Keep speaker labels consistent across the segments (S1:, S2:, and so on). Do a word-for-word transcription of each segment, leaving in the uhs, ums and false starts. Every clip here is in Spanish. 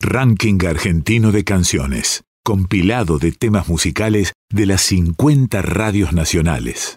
S1: Ranking argentino de canciones, compilado de temas musicales de las cincuenta radios nacionales.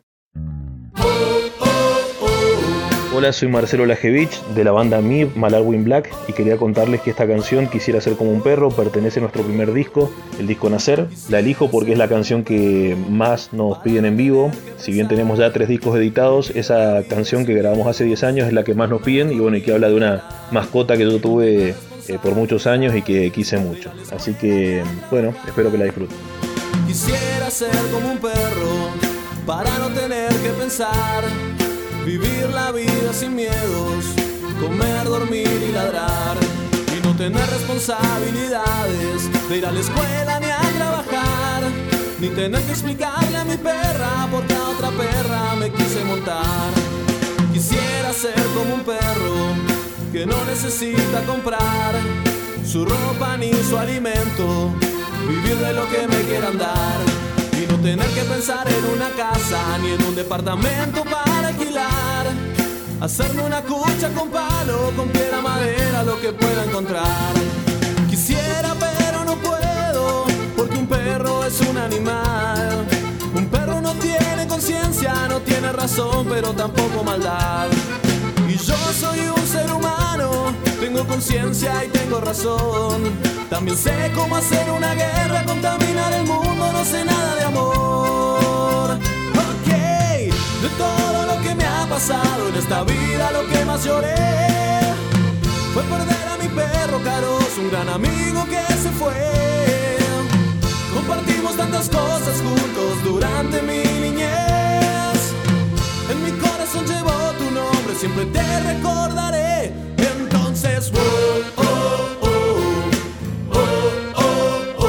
S2: Hola, soy Marcelo Lajevich de la banda M I B Malarwin Black y quería contarles que esta canción, Quisiera ser como un perro, pertenece a nuestro primer disco, el disco Nacer. La elijo porque es la canción que más nos piden en vivo. Si bien tenemos ya tres discos editados, esa canción que grabamos hace diez años es la que más nos piden y bueno, y que habla de una mascota que yo tuve eh, por muchos años y que quise mucho. Así que bueno, espero que la disfruten.
S3: Quisiera ser como un perro para no tener que pensar, vivir la vida sin miedos, comer, dormir y ladrar, y no tener responsabilidades de ir a la escuela ni a trabajar, ni tener que explicarle a mi perra porque a otra perra me quise montar. Quisiera ser como un perro que no necesita comprar su ropa ni su alimento, vivir de lo que me quieran dar, y no tener que pensar en una casa ni en un departamento para alquilar, hacerme una cucha con palo, con piedra, madera, lo que pueda encontrar. Quisiera pero no puedo, porque un perro es un animal. Un perro no tiene conciencia, no tiene razón, pero tampoco maldad. Y yo soy un ser humano, tengo conciencia y tengo razón. También sé cómo hacer una guerra, contaminar el mundo, no sé nada de amor. Ok, de todo lo que me ha pasado en esta vida, lo que más lloré fue perder a mi perro Caros, un gran amigo que se fue. Compartimos tantas cosas juntos durante mi niñez. En mi corazón llevo tu nombre, siempre te recordaré. Entonces, oh, oh, oh, oh, oh, oh,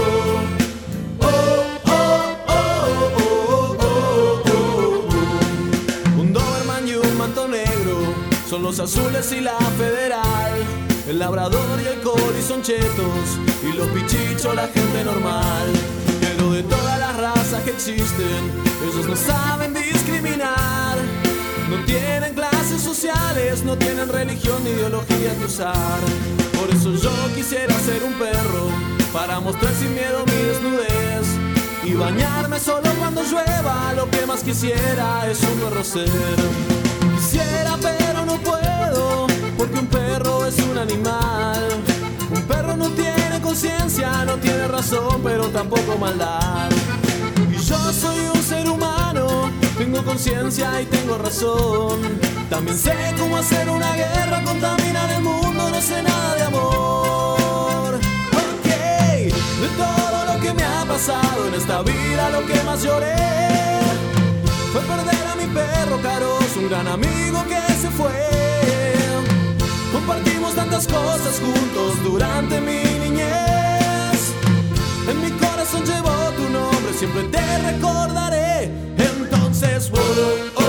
S3: oh, oh, oh, oh. Un Doberman y un manto negro son los azules y la federal. El labrador y el coli son chetos y los pichichos la gente normal. Pero de todas las razas que existen, ellos no saben discriminar. No tienen clases sociales, no tienen religión ni ideología que usar. Por eso yo quisiera ser un perro, para mostrar sin miedo mi desnudez y bañarme solo cuando llueva. Lo que más quisiera es un perro ser. Quisiera pero no puedo, porque un perro es un animal. Un perro no tiene conciencia, no tiene razón, pero tampoco maldad. Y yo soy un ser humano, tengo conciencia y tengo razón. También sé cómo hacer una guerra, contaminar el mundo, no sé nada de amor. Ok, de todo lo que me ha pasado en esta vida, lo que más lloré fue perder a mi perro Caros, un gran amigo que se fue. Compartimos tantas cosas juntos durante mi niñez. En mi corazón llevo tu nombre, siempre te recordaré. Entonces, oh, oh,